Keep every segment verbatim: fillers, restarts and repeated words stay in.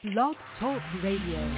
Blog Talk Radio.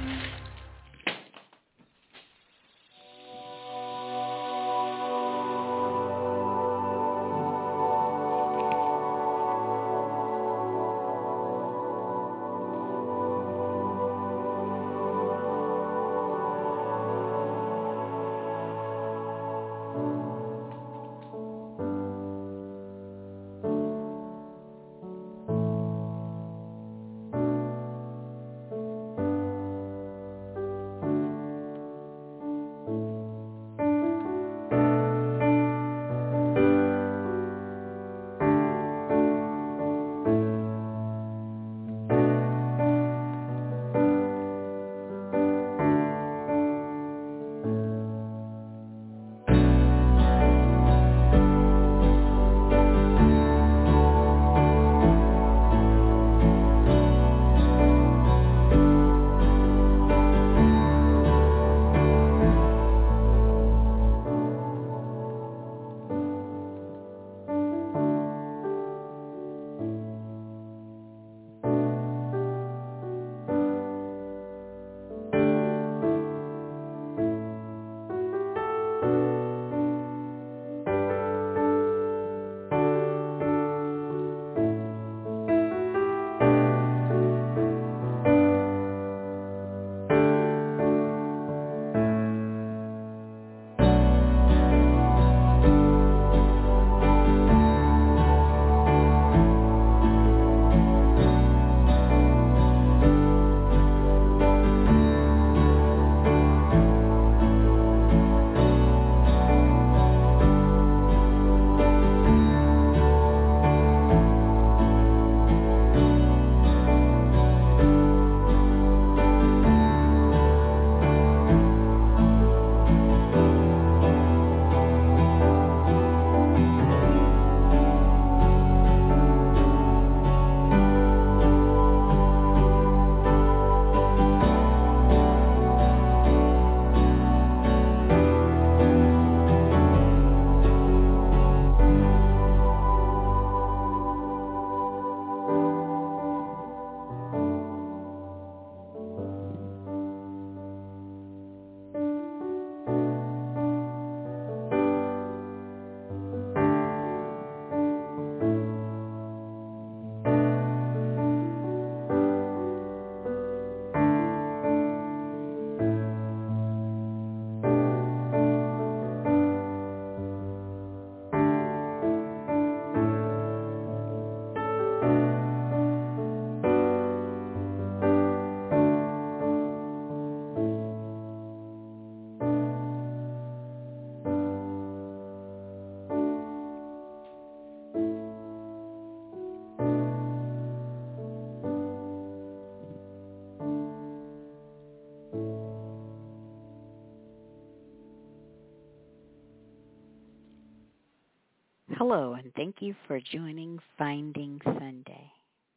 Hello, and thank you for joining Finding Sunday.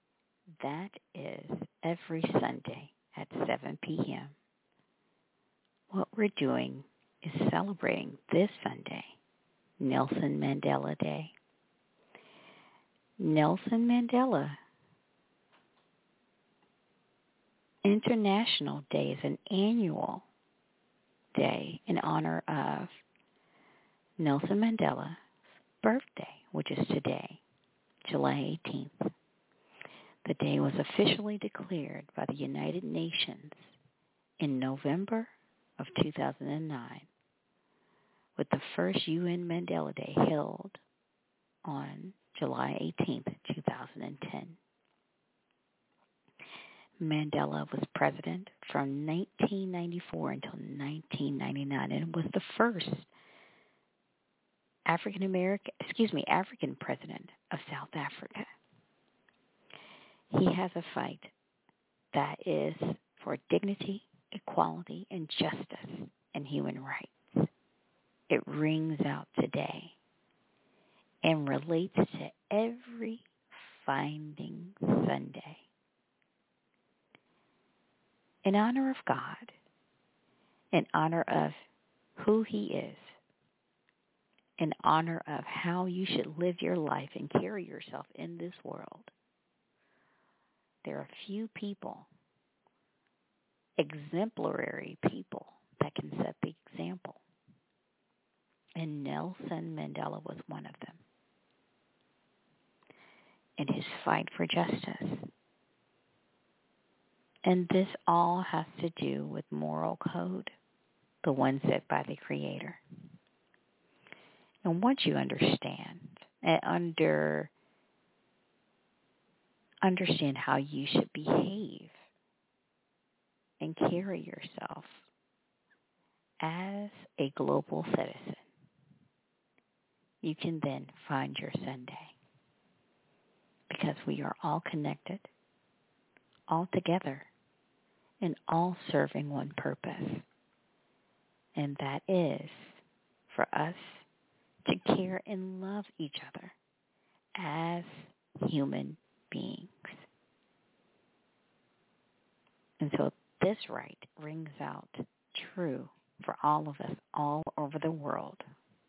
That is every Sunday at seven p.m. What we're doing is celebrating this Sunday, Nelson Mandela Day. Nelson Mandela International Day is an annual day in honor of Nelson Mandela birthday, which is today, July eighteenth. The day was officially declared by the United Nations in November of two thousand nine, with the first U N Mandela Day held on July eighteenth, two thousand ten. Mandela was president from nineteen ninety-four until nineteen ninety-nine and was the first African American, excuse me, African president of South Africa. He has a fight that is for dignity, equality, and justice and human rights. It rings out today and relates to every Finding Sunday. In honor of God, in honor of who he is, in honor of how you should live your life and carry yourself in this world, there are few people exemplary people that can set the example. And Nelson Mandela was one of them. In his fight for justice. And this all has to do with moral code, the one set by the Creator. And once you understand and under understand how you should behave and carry yourself as a global citizen, you can then find your Sunday. Because we are all connected, all together, and all serving one purpose. And that is for us to care and love each other as human beings. And so this right rings out true for all of us all over the world.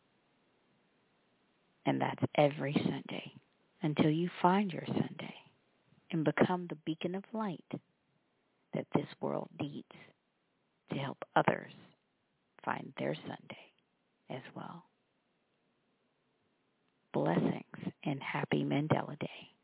And that's every Sunday until you find your Sunday and become the beacon of light that this world needs to help others find their Sunday as well. Blessings and happy Mandela Day.